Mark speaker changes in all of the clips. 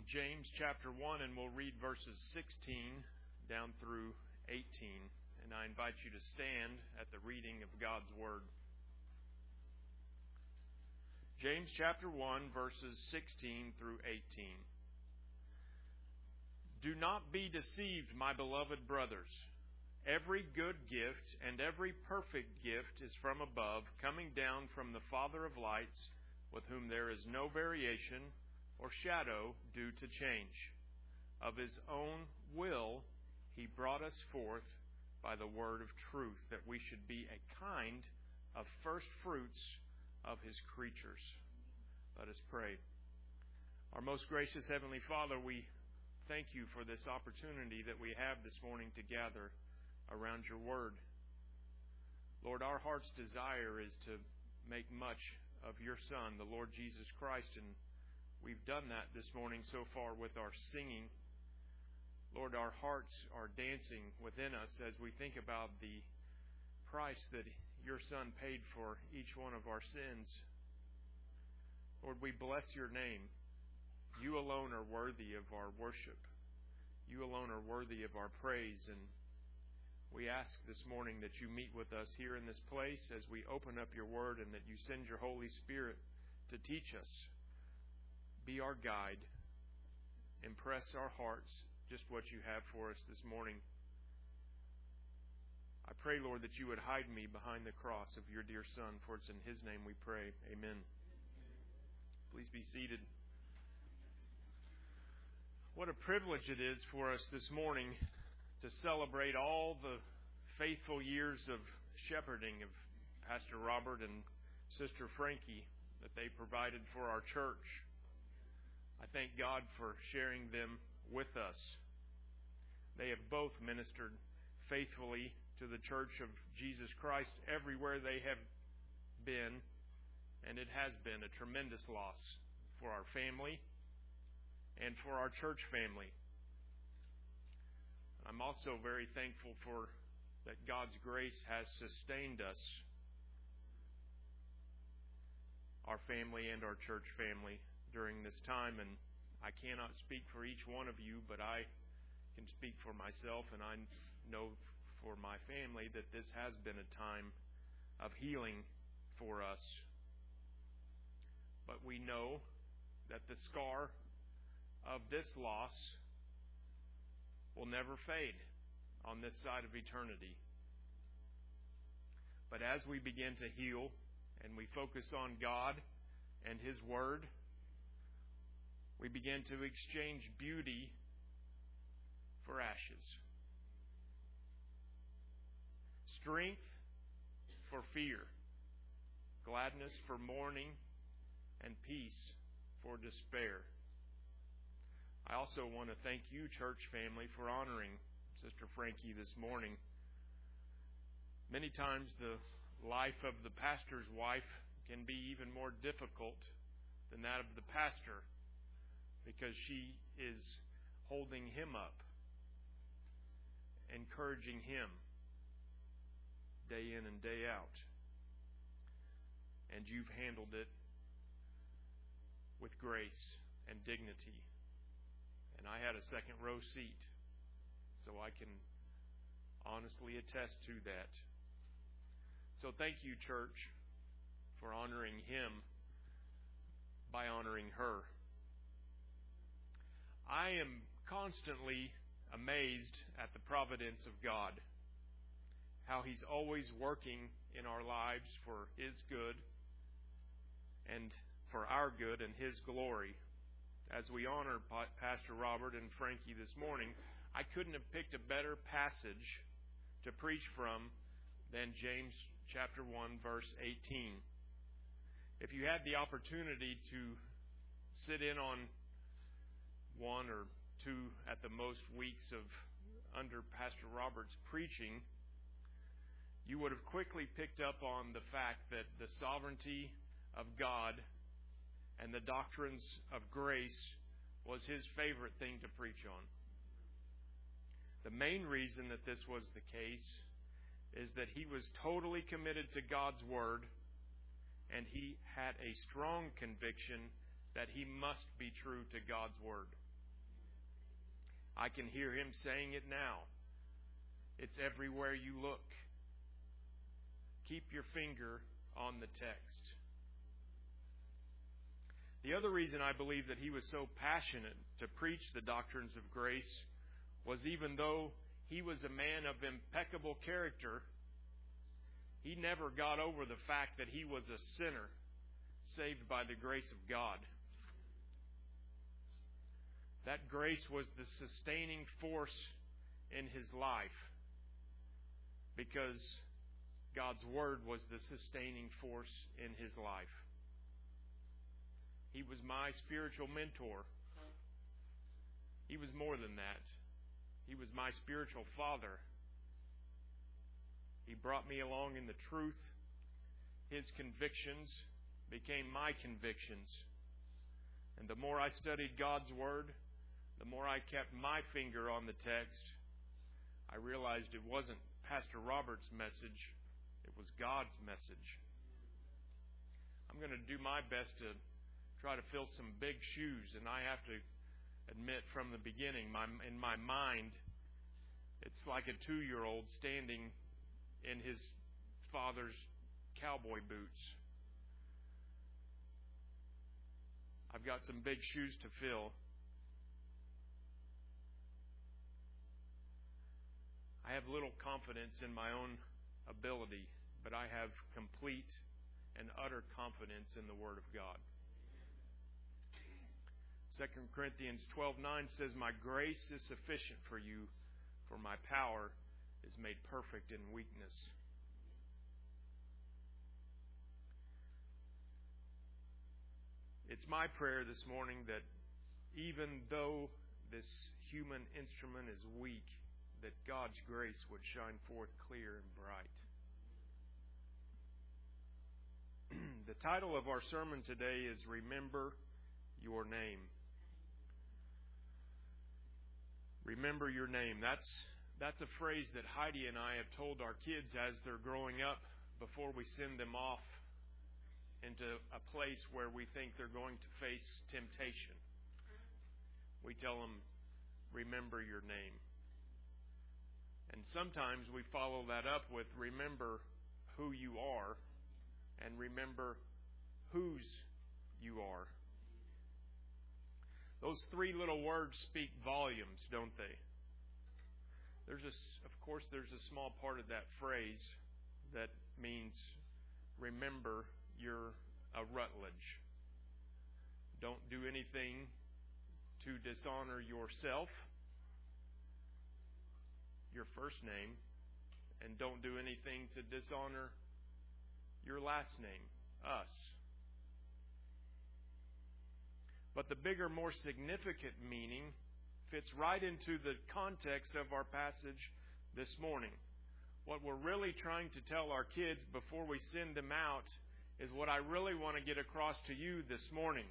Speaker 1: James chapter 1, and we'll read verses 16 down through 18. And I invite you to stand at the reading of God's Word. James chapter 1, verses 16 through 18. Do not be deceived, my beloved brothers. Every good gift and every perfect gift is from above, coming down from the Father of lights, with whom there is no variation or shadow due to change. Of His own will He brought us forth by the word of truth, that we should be a kind of first fruits of His creatures. Let us pray. Our most gracious Heavenly Father, we thank You for this opportunity that we have this morning to gather around Your Word. Lord, our heart's desire is to make much of Your Son, the Lord Jesus Christ, and we've done that this morning so far with our singing. Lord, our hearts are dancing within us as we think about the price that Your Son paid for each one of our sins. Lord, we bless Your name. You alone are worthy of our worship. You alone are worthy of our praise, and we ask this morning that You meet with us here in this place as we open up Your Word, and that You send Your Holy Spirit to teach us. Be our guide. Impress our hearts just what You have for us this morning. I pray, Lord, that You would hide me behind the cross of Your dear Son, for it's in His name we pray. Amen. Please be seated. What a privilege it is for us this morning to celebrate all the faithful years of shepherding of Pastor Robert and Sister Frankie that they provided for our church. I thank God for sharing them with us. They have both ministered faithfully to the Church of Jesus Christ everywhere they have been, and it has been a tremendous loss for our family and for our church family. I'm also very thankful for that God's grace has sustained us, our family and our church family, during this time. And I cannot speak for each one of you, but I can speak for myself, and I know for my family that this has been a time of healing for us. But we know that the scar of this loss will never fade on this side of eternity. But as we begin to heal and we focus on God and His Word, we begin to exchange beauty for ashes, strength for fear, gladness for mourning, and peace for despair. I also want to thank you, church family, for honoring Sister Frankie this morning. Many times the life of the pastor's wife can be even more difficult than that of the pastor, because she is holding him up, encouraging him day in and day out. And you've handled it with grace and dignity. And I had a second row seat, so I can honestly attest to that. So thank you, church, for honoring him by honoring her. I am constantly amazed at the providence of God, how He's always working in our lives for His good and for our good and His glory. As we honor Pastor Robert and Frankie this morning, I couldn't have picked a better passage to preach from than James chapter 1, verse 18. If you had the opportunity to sit in on one or two at the most weeks of under Pastor Robert's preaching, you would have quickly picked up on the fact that the sovereignty of God and the doctrines of grace was his favorite thing to preach on. The main reason that this was the case is that he was totally committed to God's Word, and he had a strong conviction that he must be true to God's Word. I can hear Him saying it now. It's everywhere you look. Keep your finger on the text. The other reason I believe that he was so passionate to preach the doctrines of grace was, even though he was a man of impeccable character, he never got over the fact that he was a sinner saved by the grace of God. That grace was the sustaining force in his life, because God's Word was the sustaining force in his life. He was my spiritual mentor. He was more than that. He was my spiritual father. He brought me along in the truth. His convictions became my convictions. And the more I studied God's Word, the more I kept my finger on the text, I realized it wasn't Pastor Robert's message. It was God's message. I'm going to do my best to try to fill some big shoes, and I have to admit from the beginning, in my mind, it's like a 2-year-old standing in his father's cowboy boots. I've got some big shoes to fill. I have little confidence in my own ability, but I have complete and utter confidence in the Word of God. 2 Corinthians 12:9 says, "My grace is sufficient for you, for my power is made perfect in weakness." It's my prayer this morning that even though this human instrument is weak, that God's grace would shine forth clear and bright. The title of our sermon today is Remember Your Name. Remember your name. That's a phrase that Heidi and I have told our kids as they're growing up before we send them off into a place where we think they're going to face temptation. We tell them, remember your name. And sometimes we follow that up with remember who you are and remember whose you are. Those 3 little words speak volumes, don't they? Of course, there's a small part of that phrase that means remember you're a Rutledge. Don't do anything to dishonor yourself, your first name, and don't do anything to dishonor your last name, us. But the bigger, more significant meaning fits right into the context of our passage this morning. What we're really trying to tell our kids before we send them out is what I really want to get across to you this morning.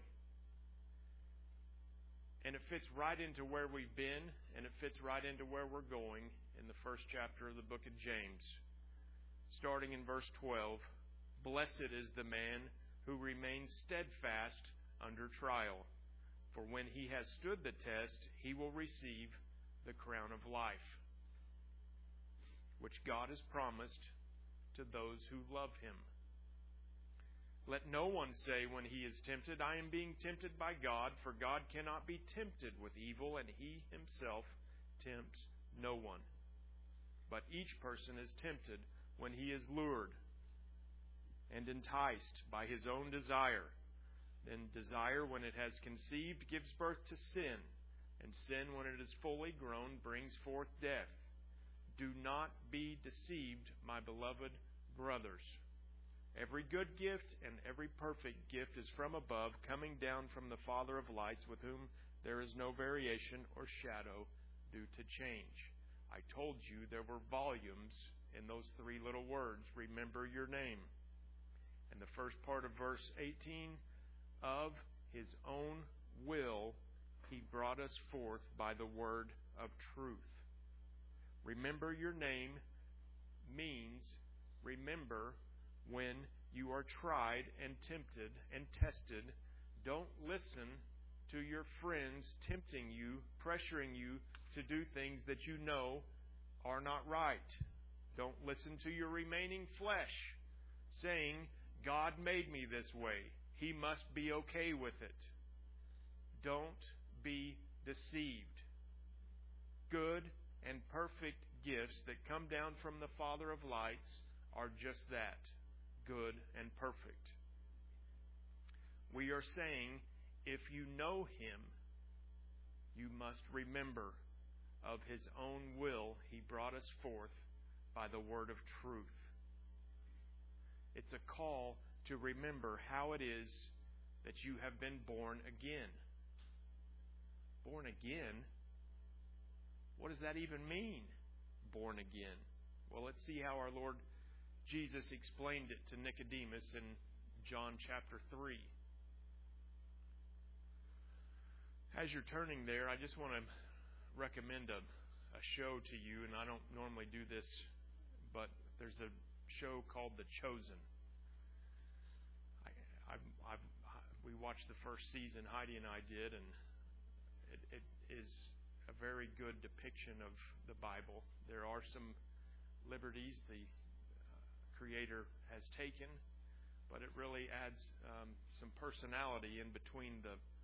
Speaker 1: And it fits right into where we've been, and it fits right into where we're going in the first chapter of the book of James. Starting in verse 12, "Blessed is the man who remains steadfast under trial. For when he has stood the test, he will receive the crown of life, which God has promised to those who love Him. Let no one say when he is tempted, I am being tempted by God, for God cannot be tempted with evil, and He Himself tempts no one. But each person is tempted when he is lured and enticed by his own desire. Then desire, when it has conceived, gives birth to sin, and sin, when it is fully grown, brings forth death. Do not be deceived, my beloved brothers. Every good gift and every perfect gift is from above, coming down from the Father of lights, with whom there is no variation or shadow due to change." I told you there were volumes in those 3 little words, remember your name. And the first part of verse 18, of His own will He brought us forth by the word of truth. Remember your name means remember when you are tried and tempted and tested. Don't listen to your friends, tempting you, pressuring you to do things that you know are not right. Don't listen to your remaining flesh, saying, God made me this way. He must be okay with it. Don't be deceived. Good and perfect gifts that come down from the Father of lights are just that, good and perfect. We are saying, if you know Him, you must remember of His own will He brought us forth by the word of truth. It's a call to remember how it is that you have been born again. Born again? What does that even mean, born again? Well, let's see how our Lord Jesus explained it to Nicodemus in John chapter 3. As you're turning there, I just want to recommend a show to you, and I don't normally do this, but there's a show called The Chosen. We watched the first season, Heidi and I did, and it is a very good depiction of the Bible. There are some liberties the Creator has taken, but it really adds some personality in between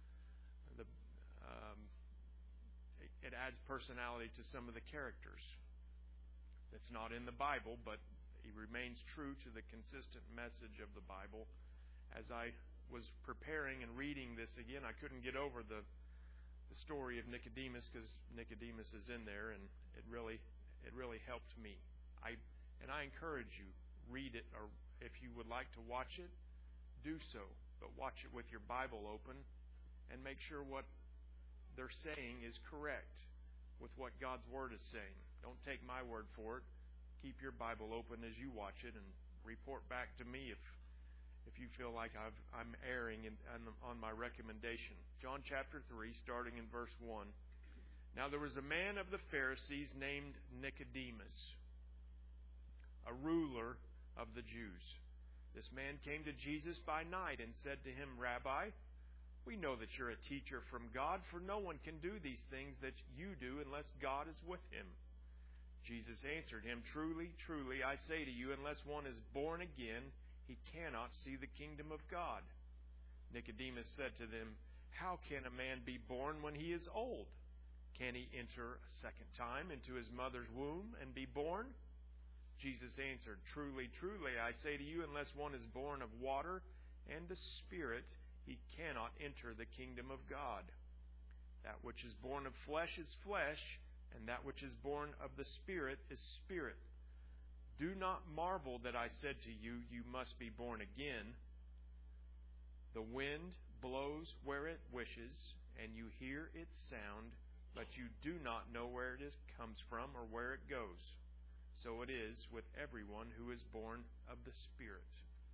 Speaker 1: it adds personality to some of the characters. That's not in the Bible, but he remains true to the consistent message of the Bible. As I was preparing and reading this again, I couldn't get over the story of Nicodemus, because Nicodemus is in there, and it really helped me. I encourage you, read it, or if you would like to watch it, do so. But watch it with your Bible open and make sure what they're saying is correct with what God's Word is saying. Don't take my word for it. Keep your Bible open as you watch it, and report back to me if you feel like I'm erring on my recommendation. John chapter 3, starting in verse 1. Now there was a man of the Pharisees named Nicodemus, a ruler of the Jews. This man came to Jesus by night and said to him, Rabbi, we know that you're a teacher from God, for no one can do these things that you do unless God is with him. Jesus answered him, Truly, truly, I say to you, unless one is born again, he cannot see the kingdom of God. Nicodemus said to them, How can a man be born when he is old? Can he enter a second time into his mother's womb and be born? Jesus answered, Truly, truly, I say to you, unless one is born of water and the Spirit, he cannot enter the kingdom of God. That which is born of flesh is flesh, and that which is born of the Spirit is spirit. Do not marvel that I said to you, you must be born again. The wind blows where it wishes, and you hear its sound, but you do not know where it comes from or where it goes. So it is with everyone who is born of the Spirit.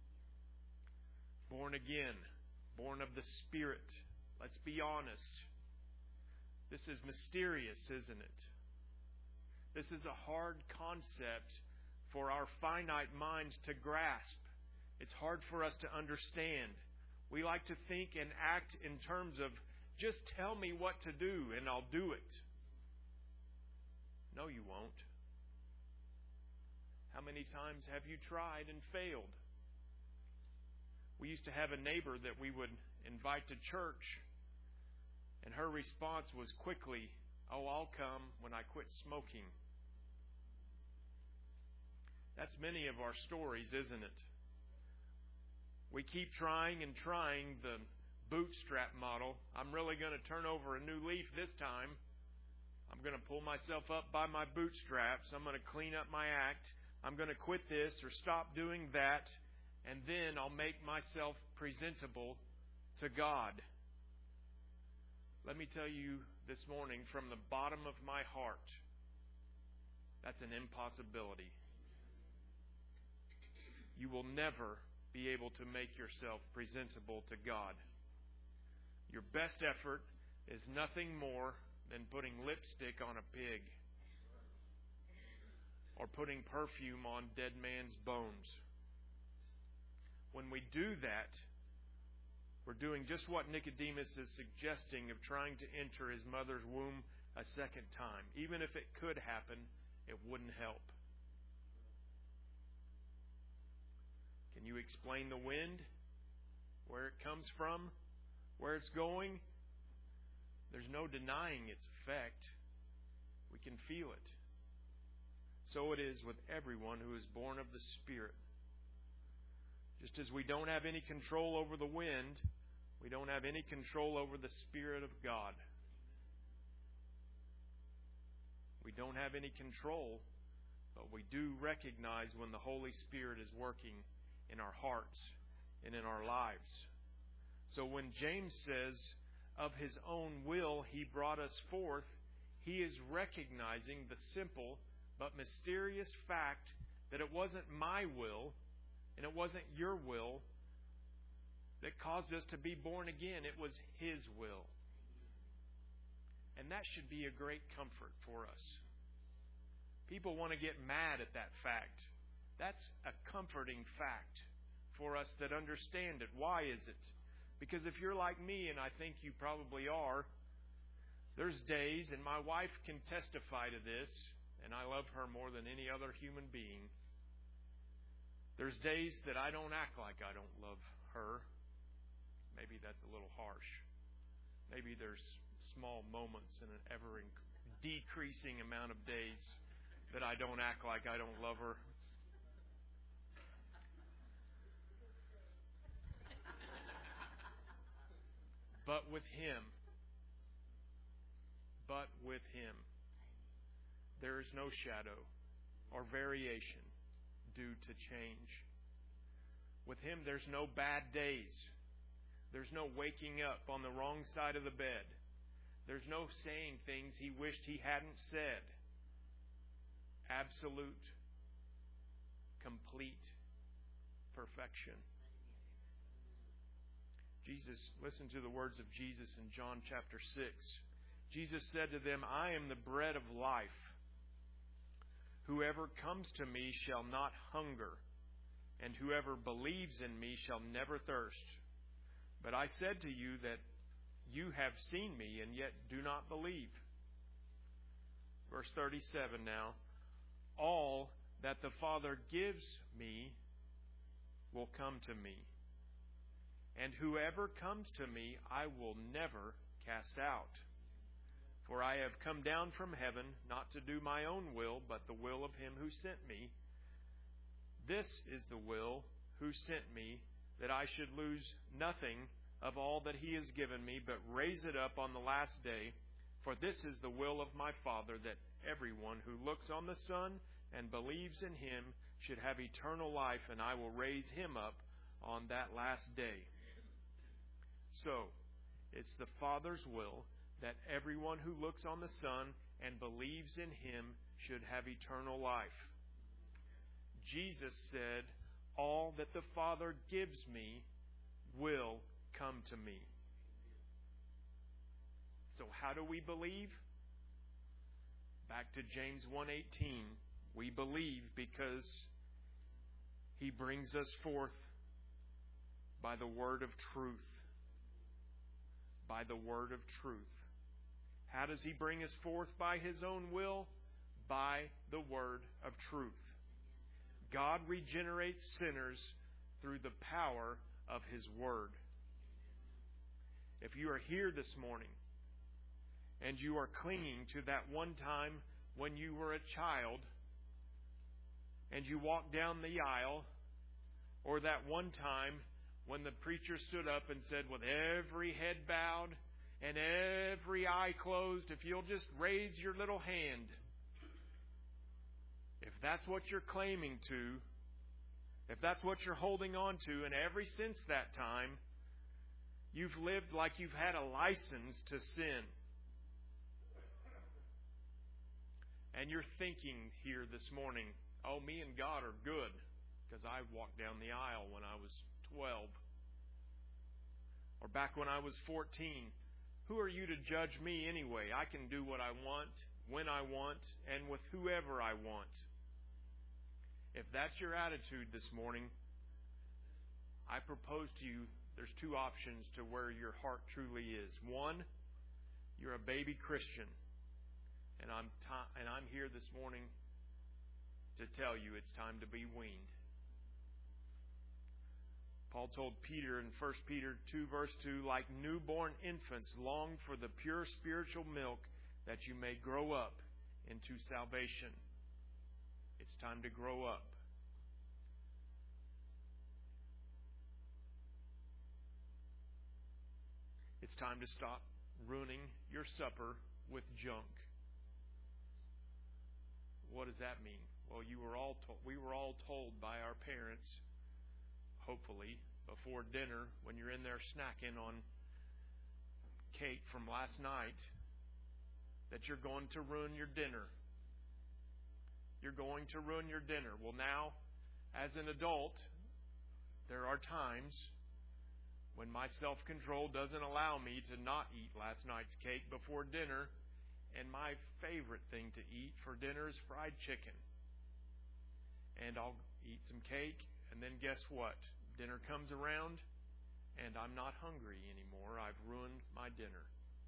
Speaker 1: Born again, born of the Spirit. Let's be honest. This is mysterious, isn't it? This is a hard concept for our finite minds to grasp. It's hard for us to understand. We like to think and act in terms of, just tell me what to do and I'll do it. No, you won't. How many times have you tried and failed? We used to have a neighbor that we would invite to church, and her response was quickly, Oh, I'll come when I quit smoking. That's many of our stories, isn't it? We keep trying and trying the bootstrap model. I'm really going to turn over a new leaf this time. I'm going to pull myself up by my bootstraps. I'm going to clean up my act. I'm going to quit this or stop doing that. And then I'll make myself presentable to God. Let me tell you this morning from the bottom of my heart, that's an impossibility. You will never be able to make yourself presentable to God. Your best effort is nothing more than putting lipstick on a pig or putting perfume on dead man's bones. When we do that, We're doing just what Nicodemus is suggesting of trying to enter his mother's womb a second time. Even if it could happen, it wouldn't help. Can you explain the wind? Where it comes from? Where it's going? There's no denying its effect. We can feel it. So it is with everyone who is born of the Spirit. Just as we don't have any control over the wind, we don't have any control over the Spirit of God. We don't have any control, but we do recognize when the Holy Spirit is working in our hearts and in our lives. So when James says, of His own will He brought us forth, he is recognizing the simple but mysterious fact that it wasn't my will and it wasn't your will that caused us to be born again. It was His will. And that should be a great comfort for us. People want to get mad at that fact. That's a comforting fact for us that understand it. Why is it? Because if you're like me, and I think you probably are, there's days, and my wife can testify to this, and I love her more than any other human being. There's days that I don't act like I don't love her. Maybe that's a little harsh. Maybe there's small moments in an ever decreasing amount of days that I don't act like I don't love her. But with Him, there is no shadow or variation due to change. With Him, there's no bad days. There's no waking up on the wrong side of the bed. There's no saying things He wished He hadn't said. Absolute, complete perfection. Jesus, listen to the words of Jesus in John chapter 6. Jesus said to them, I am the bread of life. Whoever comes to me shall not hunger, and whoever believes in me shall never thirst. But I said to you that you have seen me, and yet do not believe. Verse 37 now. All that the Father gives me will come to me. And whoever comes to me, I will never cast out. For I have come down from heaven, not to do my own will, but the will of Him who sent me. This is the will who sent me, that I should lose nothing of all that He has given me, but raise it up on the last day. For this is the will of my Father, that everyone who looks on the Son and believes in Him should have eternal life, and I will raise him up on that last day. So, it's the Father's will that everyone who looks on the Son and believes in Him should have eternal life. Jesus said, all that the Father gives me will come to me. So how do we believe? Back to James 1:18. We believe because He brings us forth by the word of truth. By the word of truth. How does He bring us forth by His own will? By the word of truth. God regenerates sinners through the power of His word. If you are here this morning and you are clinging to that one time when you were a child and you walked down the aisle, or that one time when the preacher stood up and said, with every head bowed and every eye closed, if you'll just raise your little hand. If that's what you're claiming to, if that's what you're holding on to, and ever since that time, you've lived like you've had a license to sin. And you're thinking here this morning, oh, me and God are good because I walked down the aisle when I was 12. Or back when I was 14. Who are you to judge me anyway? I can do what I want, when I want, and with whoever I want. If that's your attitude this morning, I propose to you there's two options to where your heart truly is. One, you're a baby Christian, and I'm here this morning to tell you it's time to be weaned. Paul told Peter in 1 Peter 2 verse 2, like newborn infants, long for the pure spiritual milk that you may grow up into salvation. It's time to grow up. It's time to stop ruining your supper with junk. What does that mean? Well, we were all told by our parents, hopefully, before dinner, when you're in there snacking on cake from last night, that you're going to ruin your dinner. You're going to ruin your dinner. Well, now, as an adult, there are times when my self-control doesn't allow me to not eat last night's cake before dinner, and my favorite thing to eat for dinner is fried chicken. And I'll eat some cake, and then guess what? Dinner comes around, and I'm not hungry anymore. I've ruined my dinner.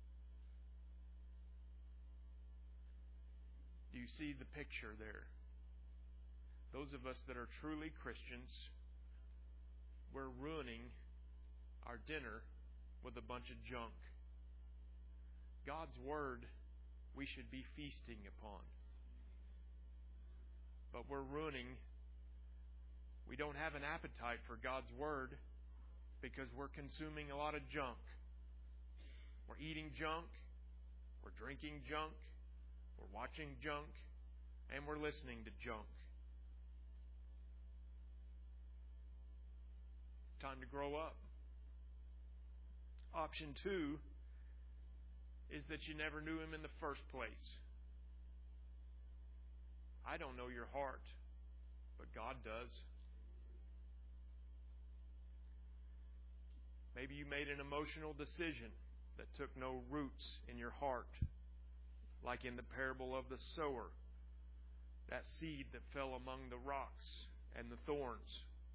Speaker 1: Do you see the picture there? Those of us that are truly Christians, we're ruining our dinner with a bunch of junk. God's Word we should be feasting upon. But we're ruining. We don't have an appetite for God's Word because we're consuming a lot of junk. We're eating junk. We're drinking junk. We're watching junk. And we're listening to junk. Time to grow up. Option 2 is that you never knew Him in the first place. I don't know your heart, but God does. Maybe you made an emotional decision that took no roots in your heart, like in the parable of the sower, that seed that fell among the rocks and the thorns.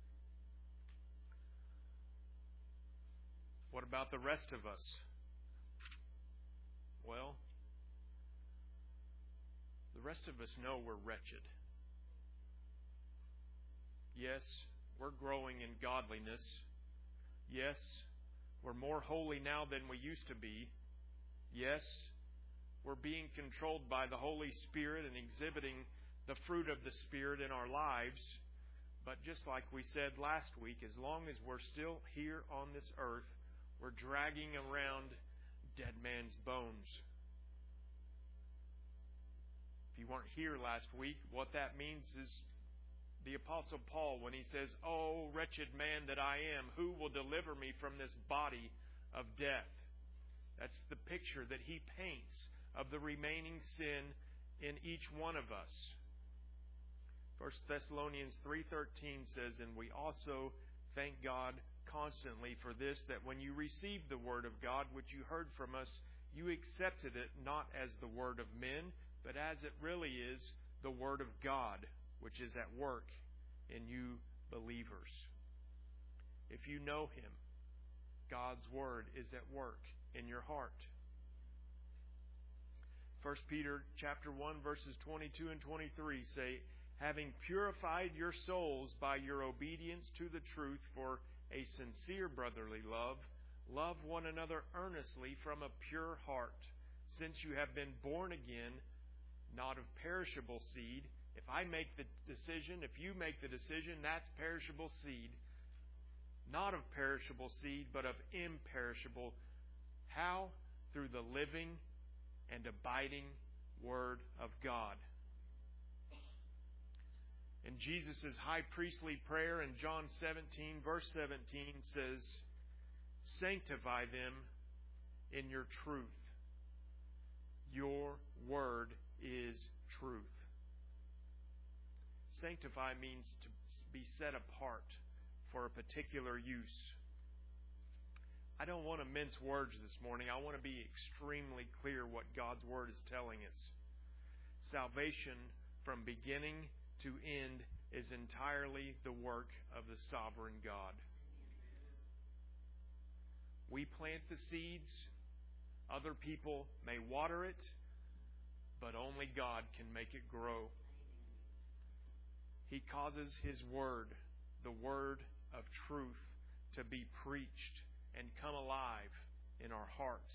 Speaker 1: What about the rest of us? Well, the rest of us know we're wretched. Yes, we're growing in godliness. Yes, we're more holy now than we used to be. Yes, we're being controlled by the Holy Spirit and exhibiting the fruit of the Spirit in our lives. But just like we said last week, as long as we're still here on this earth, we're dragging around dead man's bones. If you weren't here last week, what that means is the Apostle Paul, when he says, "Oh, wretched man that I am, who will deliver me from this body of death?" That's the picture that he paints of the remaining sin in each one of us. 1 Thessalonians 3:13 says, "And we also thank God constantly for this, that when you received the word of God, which you heard from us, you accepted it not as the word of men, but as it really is, the word of God, which is at work in you believers." If you know Him, God's Word is at work in your heart. 1 Peter chapter 1, verses 22 and 23 say, "Having purified your souls by your obedience to the truth for a sincere brotherly love, love one another earnestly from a pure heart, since you have been born again, not of perishable seed." If I make the decision, if you make the decision, that's perishable seed. Not of perishable seed, but of imperishable. How? Through the living and abiding Word of God. And Jesus' high priestly prayer in John 17, verse 17 says, "Sanctify them in your truth. Your word is truth." Sanctify means to be set apart for a particular use. I don't want to mince words this morning. I want to be extremely clear what God's Word is telling us. Salvation from beginning to end, is entirely the work of the sovereign God. We plant the seeds. Other people may water it, but only God can make it grow. He causes His Word, the Word of truth, to be preached and come alive in our hearts.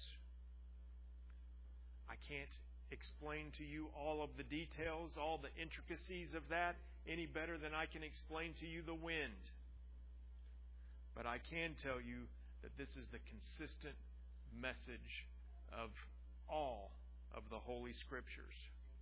Speaker 1: I can't explain to you all of the details, all the intricacies of that, any better than I can explain to you the wind. But I can tell you that this is the consistent message of all of the Holy Scriptures.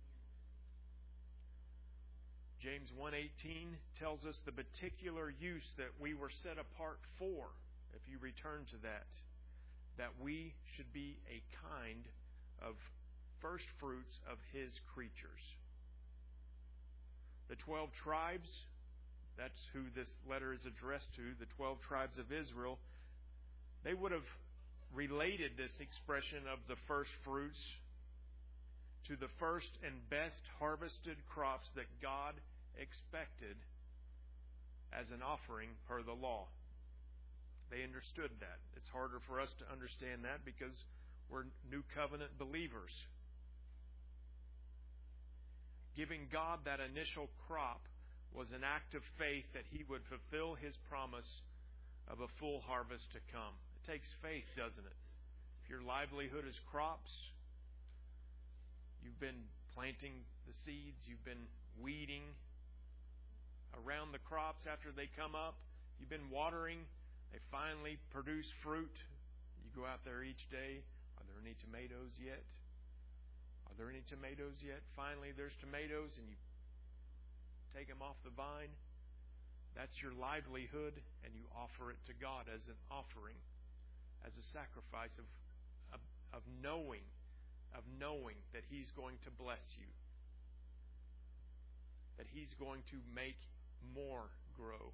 Speaker 1: James 1:18 tells us the particular use that we were set apart for, if you return to that we should be a kind of first fruits of His creatures. The 12 tribes, that's who this letter is addressed to, the 12 tribes of Israel, they would have related this expression of the first fruits to the first and best harvested crops that God expected as an offering per the law. They understood that. It's harder for us to understand that because we're new covenant believers. Giving God that initial crop was an act of faith that He would fulfill His promise of a full harvest to come. It takes faith, doesn't it? If your livelihood is crops, you've been planting the seeds, you've been weeding around the crops after they come up, you've been watering, they finally produce fruit. You go out there each day. Are there any tomatoes yet? Are there any tomatoes yet? Finally, there's tomatoes, and you take them off the vine. That's your livelihood, and you offer it to God as an offering, as a sacrifice of knowing that He's going to bless you, that He's going to make more grow.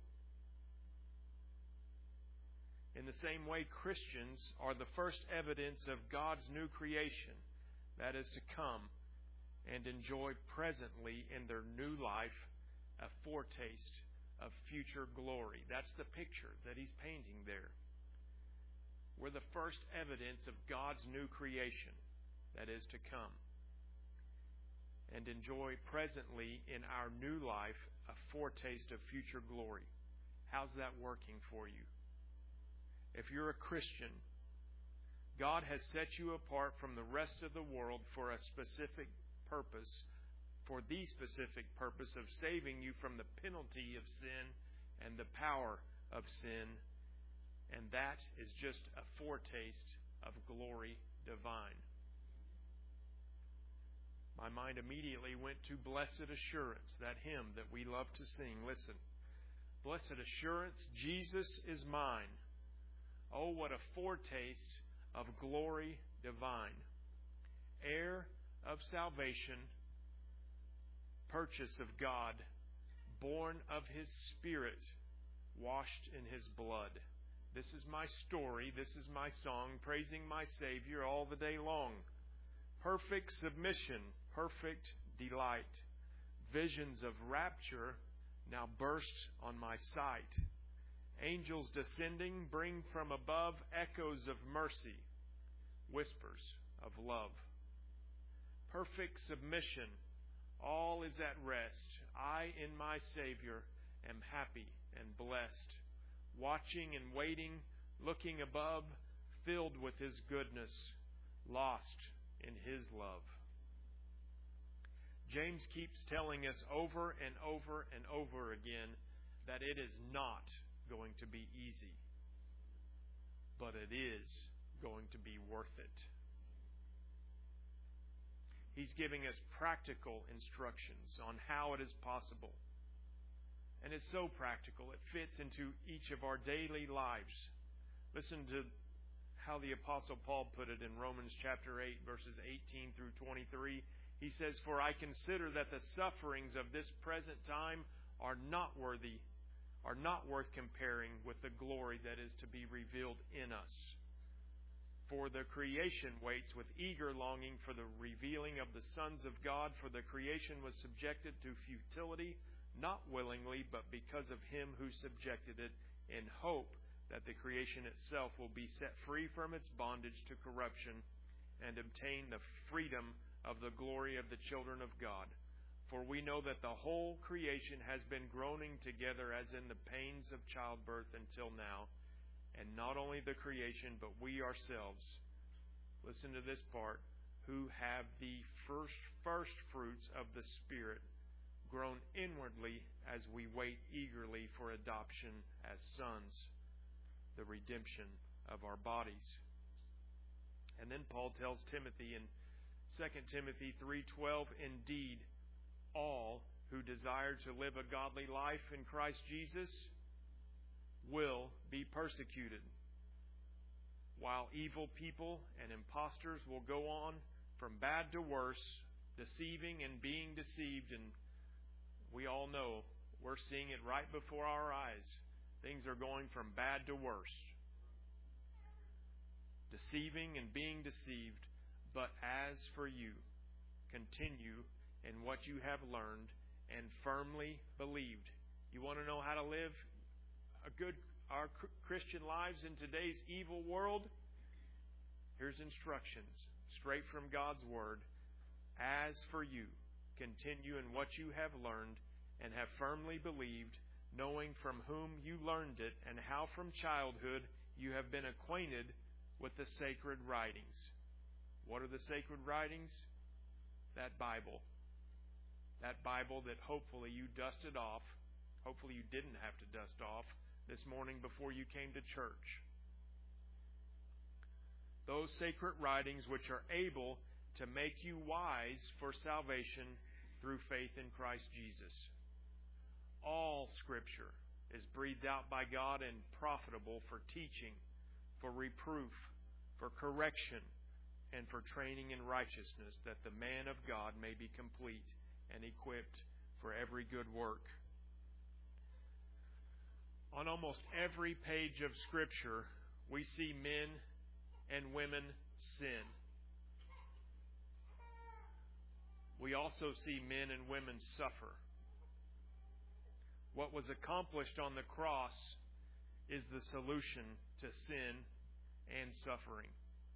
Speaker 1: In the same way, Christians are the first evidence of God's new creation that is to come and enjoy presently in their new life a foretaste of future glory. That's the picture that he's painting there. We're the first evidence of God's new creation that is to come and enjoy presently in our new life a foretaste of future glory. How's that working for you? If you're a Christian, God has set you apart from the rest of the world for a specific purpose, for the specific purpose of saving you from the penalty of sin and the power of sin. And that is just a foretaste of glory divine. My mind immediately went to Blessed Assurance, that hymn that we love to sing. Listen. Blessed assurance, Jesus is mine. Oh, what a foretaste of glory divine. Heir of salvation, purchase of God, born of His Spirit, washed in His blood. This is my story, this is my song, praising my Savior all the day long. Perfect submission, perfect delight. Visions of rapture now burst on my sight. Angels descending bring from above echoes of mercy, whispers of love. Perfect submission, all is at rest. I in my Savior am happy and blessed, watching and waiting, looking above, filled with His goodness, lost in His love. James keeps telling us over and over and over again that it is not going to be easy, but it is going to be worth it. He's giving us practical instructions on how it is possible. And it's so practical, it fits into each of our daily lives. Listen to how the Apostle Paul put it in Romans chapter 8, verses 18 through 23. He says, "For I consider that the sufferings of this present time are not worth comparing with the glory that is to be revealed in us. For the creation waits with eager longing for the revealing of the sons of God. For the creation was subjected to futility, not willingly, but because of Him who subjected it, in hope that the creation itself will be set free from its bondage to corruption and obtain the freedom of the glory of the children of God. For we know that the whole creation has been groaning together as in the pains of childbirth until now. And not only the creation, but we ourselves, listen to this part, who have the first fruits of the Spirit, groan inwardly as we wait eagerly for adoption as sons, the redemption of our bodies. And then Paul tells Timothy in 2 Timothy 3:12, indeed, all who desire to live a godly life in Christ Jesus will be persecuted, while evil people and impostors will go on from bad to worse, deceiving and being deceived. And we all know, we're seeing it right before our eyes. Things are going from bad to worse. Deceiving and being deceived. But as for you, continue in what you have learned and firmly believed. You want to know how to live our Christian lives in today's evil world? Here's instructions straight from God's Word. As for you, continue in what you have learned and have firmly believed, knowing from whom you learned it, and how from childhood you have been acquainted with the sacred writings. What are the sacred writings? That Bible. That Bible that hopefully you dusted off. Hopefully you didn't have to dust off this morning before you came to church. Those sacred writings which are able to make you wise for salvation through faith in Christ Jesus. All Scripture is breathed out by God and profitable for teaching, for reproof, for correction, and for training in righteousness, that the man of God may be complete and equipped for every good work. On almost every page of Scripture, we see men and women sin. We also see men and women suffer. What was accomplished on the cross is the solution to sin and suffering.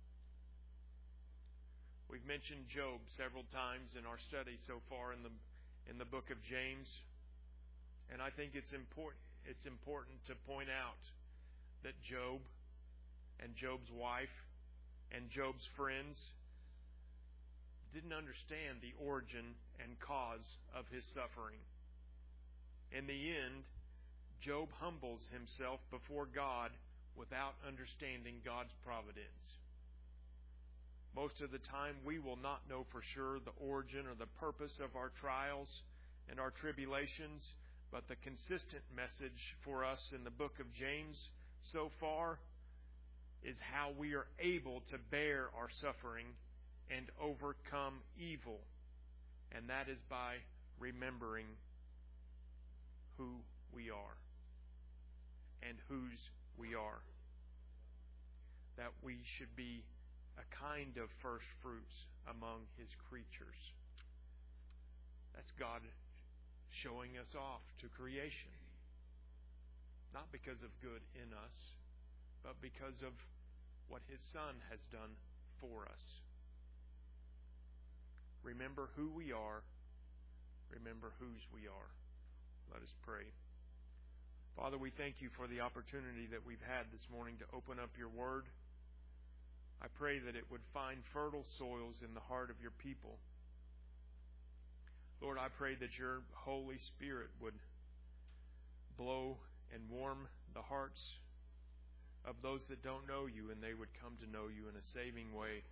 Speaker 1: We've mentioned Job several times in our study so far in the book of James, and I think it's important to point out that Job and Job's wife and Job's friends didn't understand the origin and cause of his suffering. In the end, Job humbles himself before God without understanding God's providence. Most of the time, we will not know for sure the origin or the purpose of our trials and our tribulations, but the consistent message for us in the book of James so far is how we are able to bear our suffering and overcome evil. And that is by remembering who we are and whose we are. That we should be a kind of first fruits among His creatures. That's God showing us off to creation. Not because of good in us, but because of what His Son has done for us. Remember who we are. Remember whose we are. Let us pray. Father, we thank You for the opportunity that we've had this morning to open up Your Word. I pray that it would find fertile soils in the heart of Your people. Lord, I pray that Your Holy Spirit would blow and warm the hearts of those that don't know You, and they would come to know You in a saving way.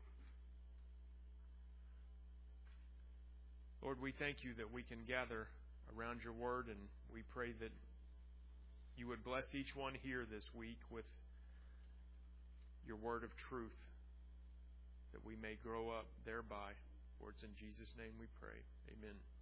Speaker 1: Lord, we thank You that we can gather around Your Word, and we pray that You would bless each one here this week with Your word of truth, that we may grow up thereby. For it's in Jesus' name we pray. Amen.